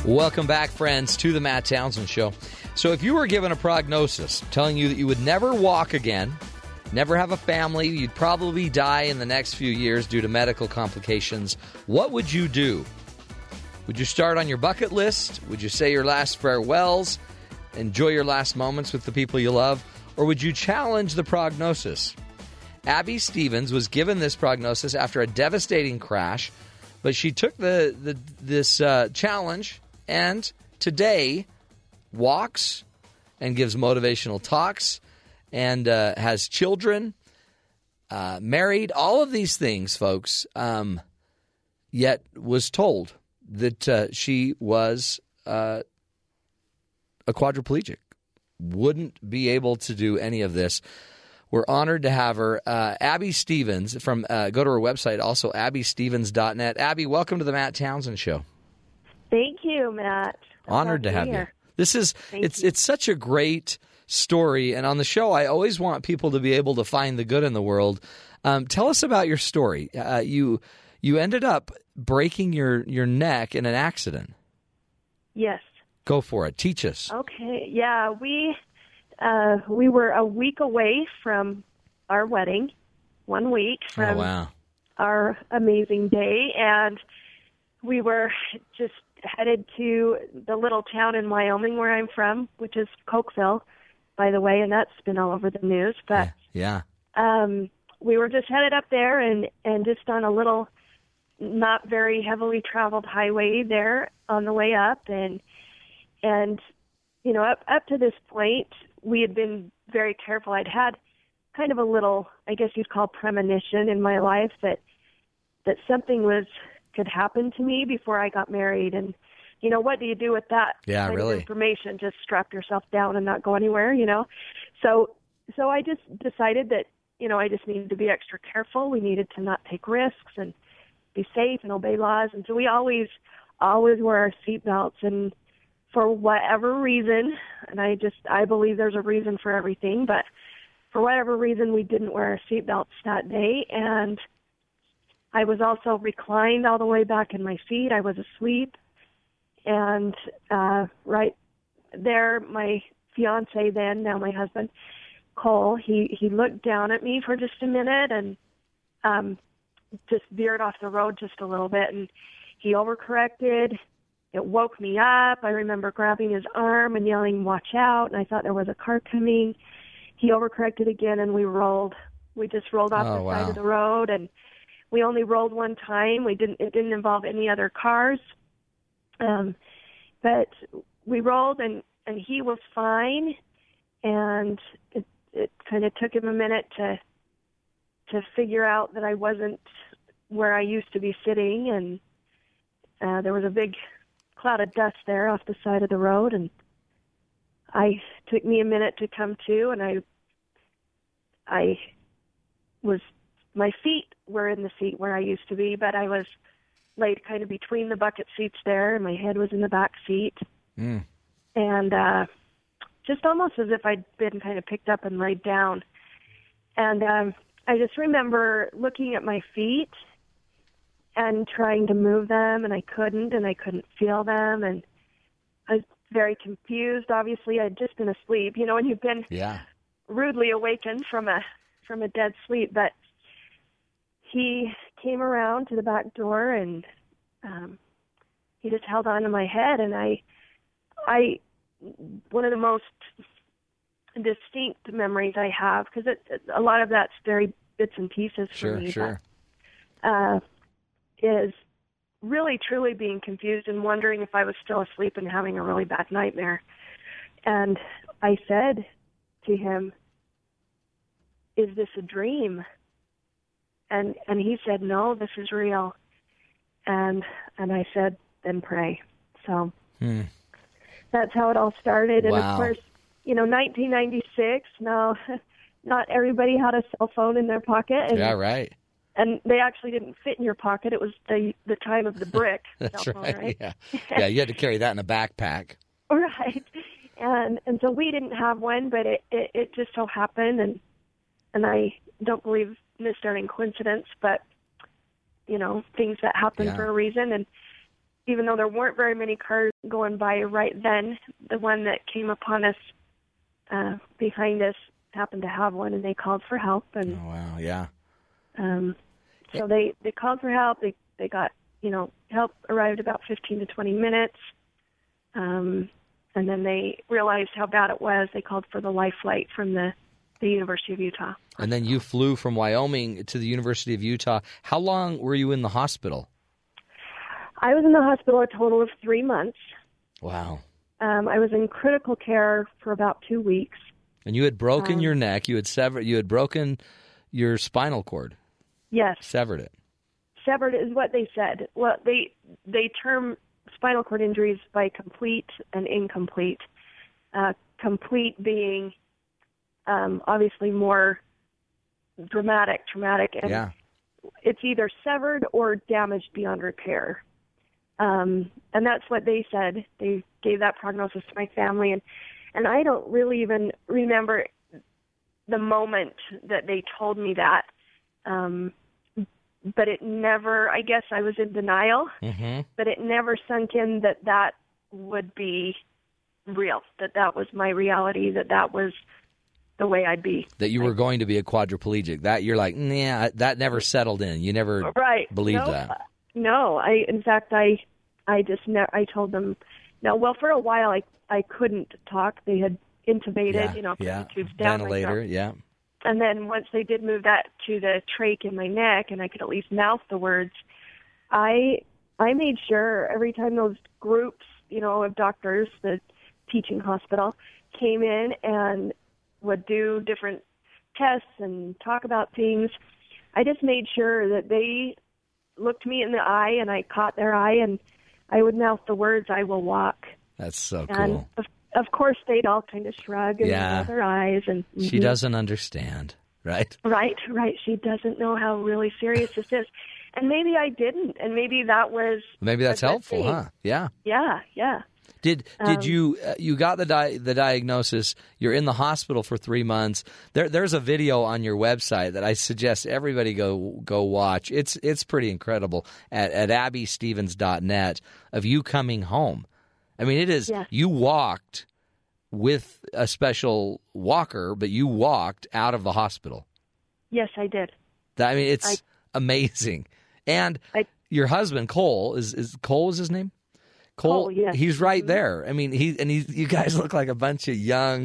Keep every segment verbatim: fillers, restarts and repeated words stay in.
Welcome back, friends, to the Matt Townsend Show. So if you were given a prognosis telling you that you would never walk again, never have a family, you'd probably die in the next few years due to medical complications, what would you do? Would you start on your bucket list? Would you say your last farewells? Enjoy your last moments with the people you love? Or would you challenge the prognosis? Abby Stevens was given this prognosis after a devastating crash, but she took the, the this uh, challenge and today walks and gives motivational talks and uh, has children, uh, married, all of these things, folks, um, yet was told that uh, she was uh, a quadriplegic, wouldn't be able to do any of this. We're honored to have her. Uh, Abby Stevens, from uh, go to her website, also abby stevens dot net. Abby, welcome to the Matt Townsend Show. Thank you, Matt. Honored to have you. This is it's it's such a great story, and on the show, I always want people to be able to find the good in the world. Um, tell us about your story. Uh, you you ended up breaking your, your neck in an accident. Yes. Go for it. Teach us. Okay. Yeah, we uh, we were a week away from our wedding, one week from oh, wow. our amazing day, and we were just headed to the little town in Wyoming where I'm from, which is Cokeville, by the way, and that's been all over the news. But yeah, yeah. Um, we were just headed up there and, and just on a little, not very heavily traveled highway there on the way up, and and you know up up to this point we had been very careful. I'd had kind of a little, I guess you'd call premonition in my life that that something was could happen to me before I got married. And, you know, what do you do with that yeah, kind really. of information? Just strap yourself down and not go anywhere, you know? So, so I just decided that, you know, I just needed to be extra careful. We needed to not take risks and be safe and obey laws. And so we always, always wear our seatbelts. And for whatever reason, and I just, I believe there's a reason for everything, but for whatever reason, we didn't wear our seatbelts that day. And I was also reclined all the way back in my seat. I was asleep. And uh, right there, my fiance then, now my husband, Cole, he, he looked down at me for just a minute and um, just veered off the road just a little bit. And he overcorrected. It woke me up. I remember grabbing his arm and yelling, "Watch out." And I thought there was a car coming. He overcorrected again, and we rolled. We just rolled off oh, the wow. side of the road, and we only rolled one time. We didn't. It didn't involve any other cars, um, but we rolled, and, and he was fine. And it it kind of took him a minute to to figure out that I wasn't where I used to be sitting, and uh, there was a big cloud of dust there off the side of the road, and I took me a minute to come to, and I I was. My feet were in the seat where I used to be, but I was laid kind of between the bucket seats there, and my head was in the back seat. Mm. And uh, just almost as if I'd been kind of picked up and laid down. And um, I just remember looking at my feet and trying to move them, and I couldn't, and I couldn't feel them. And I was very confused. Obviously, I'd just been asleep, you know, and you've been yeah. rudely awakened from a from a dead sleep. But he came around to the back door, and um, he just held on to my head. And I, I, one of the most distinct memories I have, because it, it, a lot of that's very bits and pieces for sure, me. Sure, but, uh, is really truly being confused and wondering if I was still asleep and having a really bad nightmare. And I said to him, "Is this a dream?" And and he said, "No, this is real." And and I said, "Then pray." So hmm. that's how it all started. And wow. of course, you know, nineteen ninety-six. No, not everybody had a cell phone in their pocket. And, yeah, right. And they actually didn't fit in your pocket. It was the the time of the brick That's cell phone, right. right? Yeah, yeah. You had to carry that in a backpack. Right. And and so we didn't have one, but it, it, it just so happened, and and I don't believe necessarily in coincidence, but you know, things that happen yeah. for a reason. And even though there weren't very many cars going by right then, the one that came upon us uh, behind us happened to have one, and they called for help. And oh, wow, yeah. Um, so they, they called for help. They they got, you know, help arrived about fifteen to twenty minutes. Um, and then they realized how bad it was. They called for the life flight from the, the University of Utah. And then you flew from Wyoming to the University of Utah. How long were you in the hospital? I was in the hospital a total of three months. Wow. Um, I was in critical care for about two weeks. And you had broken um, your neck. You had severed. You had broken your spinal cord. Yes. Severed it. Severed is what they said. Well, they they term spinal cord injuries by complete and incomplete. Uh, complete being um, obviously more dramatic, traumatic, and yeah. it's either severed or damaged beyond repair. Um, and that's what they said. They gave that prognosis to my family, and and I don't really even remember the moment that they told me that. Um, but it never, I guess I was in denial, mm-hmm. but it never sunk in that that would be real, that that was my reality, that that was the way I'd be. That you were going to be a quadriplegic. That you're like, nah, that never settled in. You never right. believed no, that. No, I, in fact, I, I just, ne- I told them, no, well, for a while I, I couldn't talk. They had intubated, Yeah, you know, put yeah. the tubes down. Ventilator, myself. yeah. And then once they did move that to the trach in my neck, and I could at least mouth the words, I I made sure every time those groups, you know, of doctors, the teaching hospital, came in and would do different tests and talk about things, I just made sure that they looked me in the eye and I caught their eye and I would mouth the words, "I will walk." That's so and cool. Of, of course, they'd all kind of shrug and Yeah. roll their eyes. And She mm-hmm. doesn't understand, right? Right, right. She doesn't know how really serious this is. And maybe I didn't, and maybe that was... Maybe that's a good helpful, thing. huh? Yeah. Yeah, yeah. Did did Um, you uh, you got the di- the diagnosis? You're in the hospital for three months. There there's a video on your website that I suggest everybody go go watch. It's it's pretty incredible at at abby stevens dot net of you coming home. I mean, it is. Yeah. You walked with a special walker, but you walked out of the hospital. Yes, I did. That, I mean, it's I, amazing. And I, your husband Cole is is Cole is his name? Cole, Cole, yes. he's right there. I mean, he and he, you guys look like a bunch of young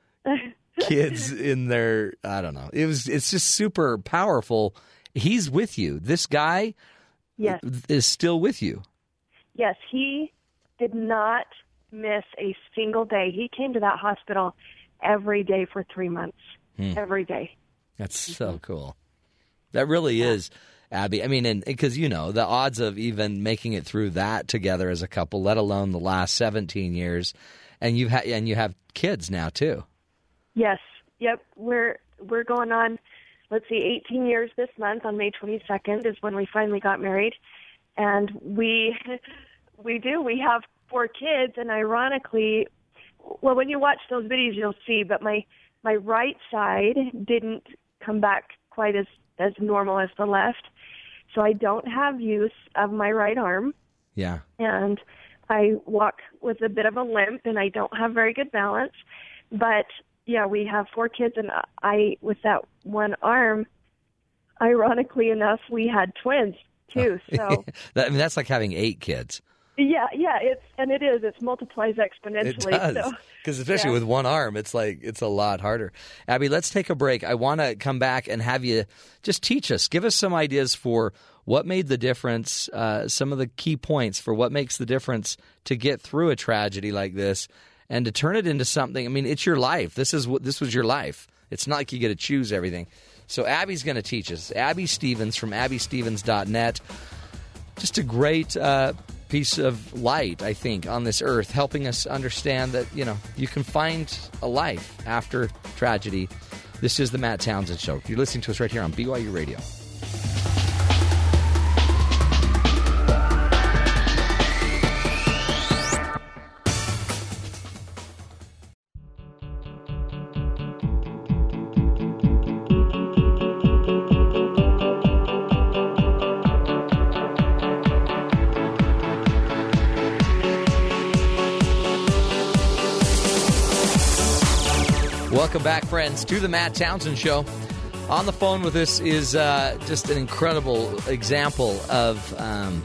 kids in their, I don't know. It was, it's just super powerful. He's with you. This guy yes. is still with you. Yes, he did not miss a single day. He came to that hospital every day for three months. Hmm. Every day. That's so cool. That really yeah. is. Abby, I mean, and because, you know, the odds of even making it through that together as a couple, let alone the last seventeen years, and you've ha- and you have kids now too. Yes, yep, we're we're going on, let's see, eighteen years this month. On May twenty-second is when we finally got married, and we we do we have four kids, and ironically, well, when you watch those videos, you'll see, but my my right side didn't come back quite as as normal as the left. So I don't have use of my right arm. Yeah. And I walk with a bit of a limp, and I don't have very good balance. But, yeah, we have four kids, and I, with that one arm, ironically enough, we had twins, too. So that, I mean, that's like having eight kids. Yeah, yeah, it's and it is. It multiplies exponentially. It does, because so, especially yeah. with one arm, it's like it's a lot harder. Abby, let's take a break. I want to come back and have you just teach us, give us some ideas for what made the difference, uh, some of the key points for what makes the difference to get through a tragedy like this and to turn it into something. I mean, it's your life. This is what this was your life. It's not like you get to choose everything. So Abby's going to teach us. Abby Stevens from abby stevens dot net. Just a great uh, piece of light, I think, on this earth, helping us understand that, you know, you can find a life after tragedy. This is the Matt Townsend Show. You're listening to us right here on B Y U Radio. Welcome back, friends, to the Matt Townsend Show. On the phone with us is uh, just an incredible example of um,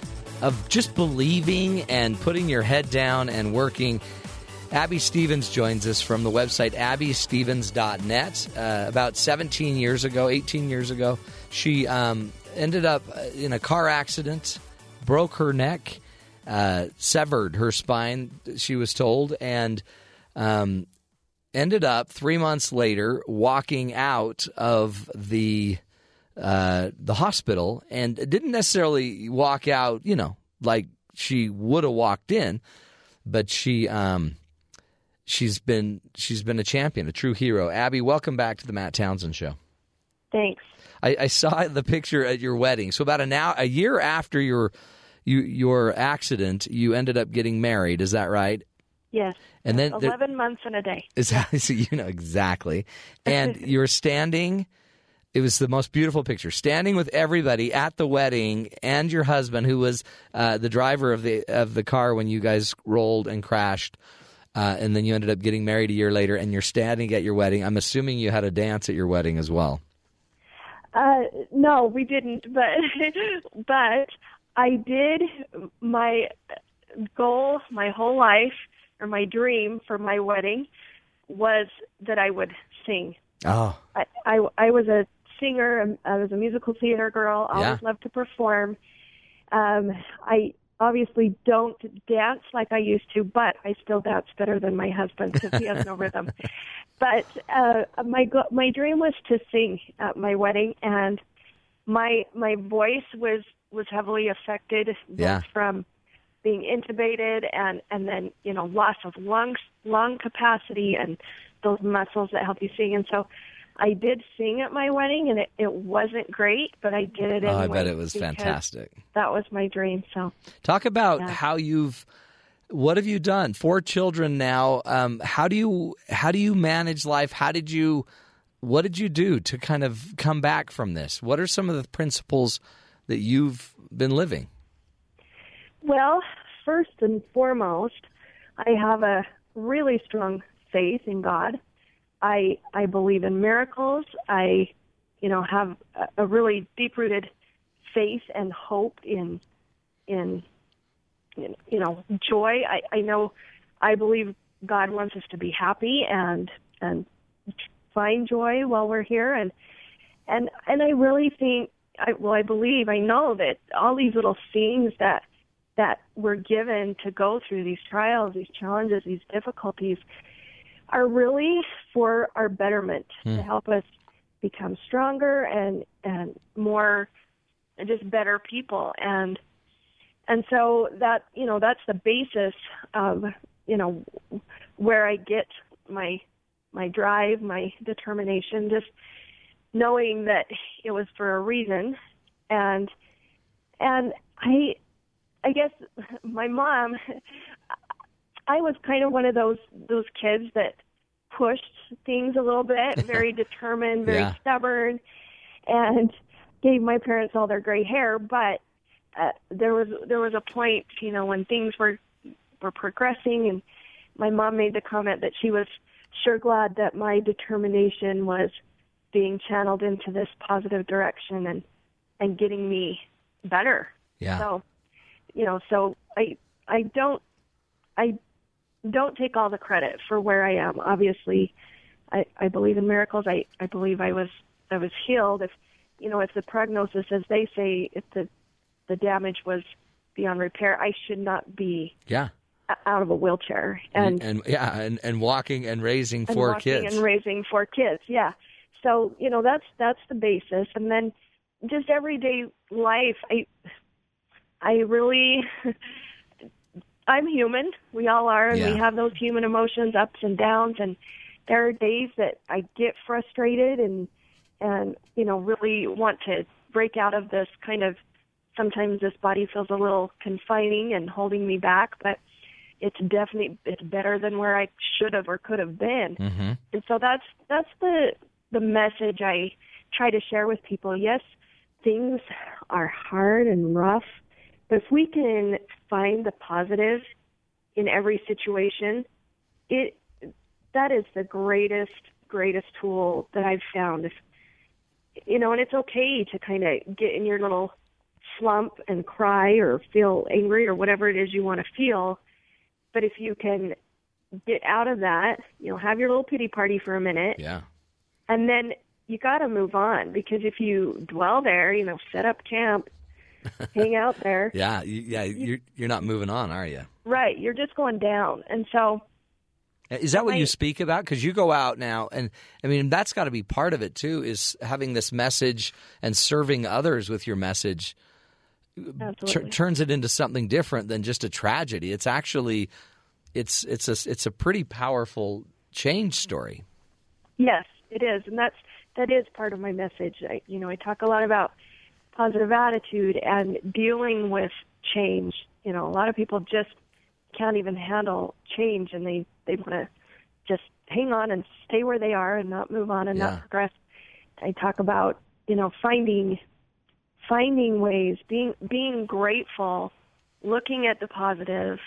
of just believing and putting your head down and working. Abby Stevens joins us from the website abby stevens dot net. Uh, about seventeen years ago, eighteen years ago, she um, ended up in a car accident, broke her neck, uh, severed her spine, she was told, and um, ended up three months later walking out of the uh, the hospital, and didn't necessarily walk out, you know, like she would have walked in, but she um, she's been she's been a champion, a true hero. Abby, welcome back to the Matt Townsend Show. Thanks. I, I saw the picture at your wedding. So about an hour, a year after your you, your accident, you ended up getting married. Is that right? Yes. And then eleven months and a day. Exactly. So you know exactly. And you were standing. It was the most beautiful picture. Standing with everybody at the wedding, and your husband, who was uh, the driver of the of the car when you guys rolled and crashed. Uh, and then you ended up getting married a year later, and you're standing at your wedding. I'm assuming you had a dance at your wedding as well. Uh, no, we didn't. But but I did. My goal, my whole life, or my dream for my wedding was that I would sing. Oh. I, I, I was a singer. I was a musical theater girl. I always Yeah. loved to perform. Um, I obviously don't dance like I used to, but I still dance better than my husband because he has no rhythm. But uh, my go- my dream was to sing at my wedding, and my my voice was, was heavily affected both Yeah. from being intubated and, and then, you know, loss of lungs, lung capacity and those muscles that help you sing. And so I did sing at my wedding, and it, it wasn't great, but I did it Oh, anyway. I bet it was because fantastic. That was my dream. So Talk about Yeah. how you've, what have you done? Four children now. Um, how do you, how do you manage life? How did you, what did you do to kind of come back from this? What are some of the principles that you've been living? Well, first and foremost, I have a really strong faith in God. I I believe in miracles. I, you know, have a, a really deep-rooted faith and hope in in you know joy. I, I know I believe God wants us to be happy and and find joy while we're here, and and and I really think I well I believe I know that all these little things that that we're given to go through these trials, these challenges, these difficulties, are really for our betterment, Hmm. to help us become stronger and and more and just better people. And and so that, you know, that's the basis of, you know, where I get my my drive, my determination, just knowing that it was for a reason. And and I I guess my mom, I was kind of one of those those kids that pushed things a little bit, very determined, very Yeah. stubborn, and gave my parents all their gray hair. But uh, there was there was a point, you know, when things were were progressing, and my mom made the comment that she was sure glad that my determination was being channeled into this positive direction and and getting me better. Yeah. So, you know, so I I don't I don't take all the credit for where I am. Obviously, I, I believe in miracles. I, I believe I was I was healed. If you know, if the prognosis, as they say, if the the damage was beyond repair, I should not be Yeah. out of a wheelchair and and yeah, and, and walking and raising and four walking kids. and raising four kids. Yeah. So, you know, that's that's the basis. And then just everyday life, I I really I'm human. We all are, and Yeah. we have those human emotions, ups and downs, and there are days that I get frustrated and and you know, really want to break out of this kind of, sometimes this body feels a little confining and holding me back, but it's definitely, it's better than where I should have or could have been. Mm-hmm. And so that's that's the the message I try to share with people. Yes, things are hard and rough, but if we can find the positive in every situation, it that is the greatest, greatest tool that I've found. If, you know, and it's okay to kind of get in your little slump and cry or feel angry or whatever it is you want to feel. But if you can get out of that, you know, have your little pity party for a minute. Yeah. And then you got to move on, because if you dwell there, you know, set up camp, hang out there. Yeah. You, yeah. You're, you're not moving on, are you? Right. You're just going down. And so. Is that what I, you speak about? Because you go out now, and I mean, that's got to be part of it too, is having this message and serving others with your message. T- turns it into something different than just a tragedy. It's actually, it's it's a it's a pretty powerful change story. Yes, it is, and that's that is part of my message. I, you know, I talk a lot about positive attitude and dealing with change. You know, a lot of people just can't even handle change, and they they want to just hang on and stay where they are and not move on and yeah. not progress. I talk about, you know, finding. Finding ways, being being grateful, looking at the positive,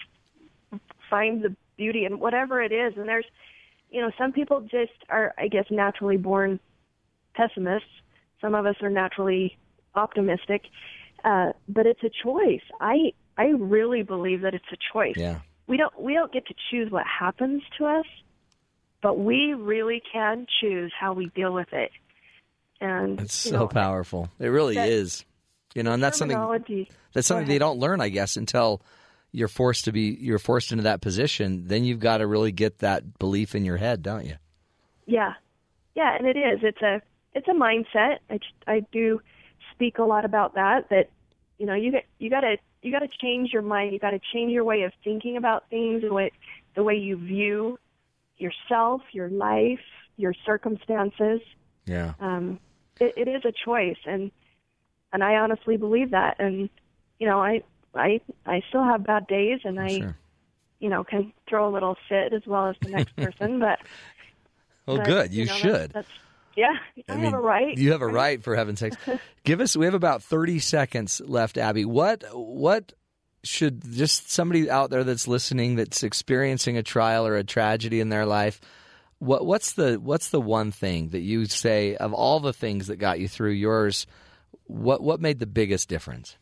find the beauty in whatever it is. And there's, you know, some people just are, I guess, naturally born pessimists. Some of us are naturally optimistic, uh, but it's a choice. I I really believe that it's a choice. Yeah. We don't we don't get to choose what happens to us, but we really can choose how we deal with it. And it's so know, powerful. It really that, is. You know, and that's something that's something they don't learn, I guess, until you're forced to be you're forced into that position. Then you've got to really get that belief in your head, don't you? Yeah, yeah, and it is. It's a it's a mindset. I, I do speak a lot about that. That you know, you get you got to you got to change your mind. You got to change your way of thinking about things, the way the way you view yourself, your life, your circumstances. Yeah. Um, it, it is a choice, and. And I honestly believe that. And, you know, I I, I still have bad days, and I, sure. you know, can throw a little fit as well as the next person. But well, but, good. You, you know, should. That's, that's, yeah, I, I mean, have a right. You have a right, for heaven's sakes. Give us. We have about thirty seconds left, Abby. What what should just somebody out there that's listening, that's experiencing a trial or a tragedy in their life? What what's the what's the one thing that you say of all the things that got you through yours? What what made the biggest difference?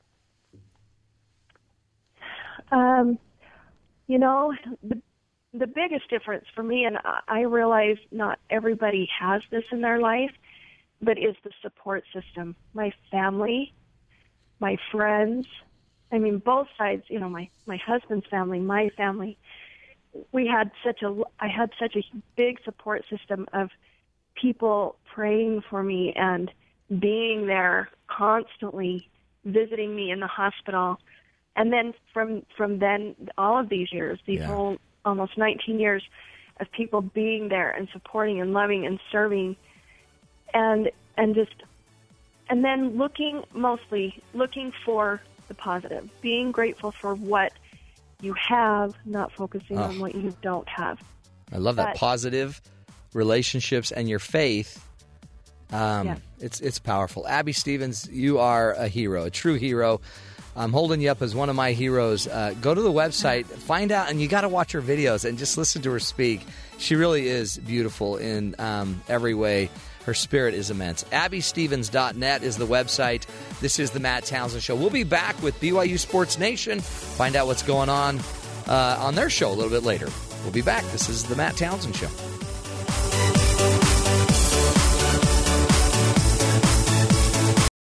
Um, you know, the the biggest difference for me, and I realize not everybody has this in their life, but is the support system. My family, my friends. I mean, both sides. You know, my my husband's family, my family. We had such a I had such a big support system of people praying for me and being there constantly, visiting me in the hospital. And then from from then, all of these years, these yeah. whole almost nineteen years of people being there and supporting and loving and serving, and and just, and then looking, mostly looking for the positive, being grateful for what you have, not focusing oh. on what you don't have. I love that. But, positive relationships and your faith. Um, yeah. It's it's powerful. Abby Stevens, you are a hero, a true hero. I'm holding you up as one of my heroes. Uh, go to the website, find out, and you got to watch her videos and just listen to her speak. She really is beautiful in um, every way. Her spirit is immense. abby stevens dot net is the website. This is the Matt Townsend Show. We'll be back with B Y U Sports Nation. Find out what's going on uh, on their show a little bit later. We'll be back. This is the Matt Townsend Show.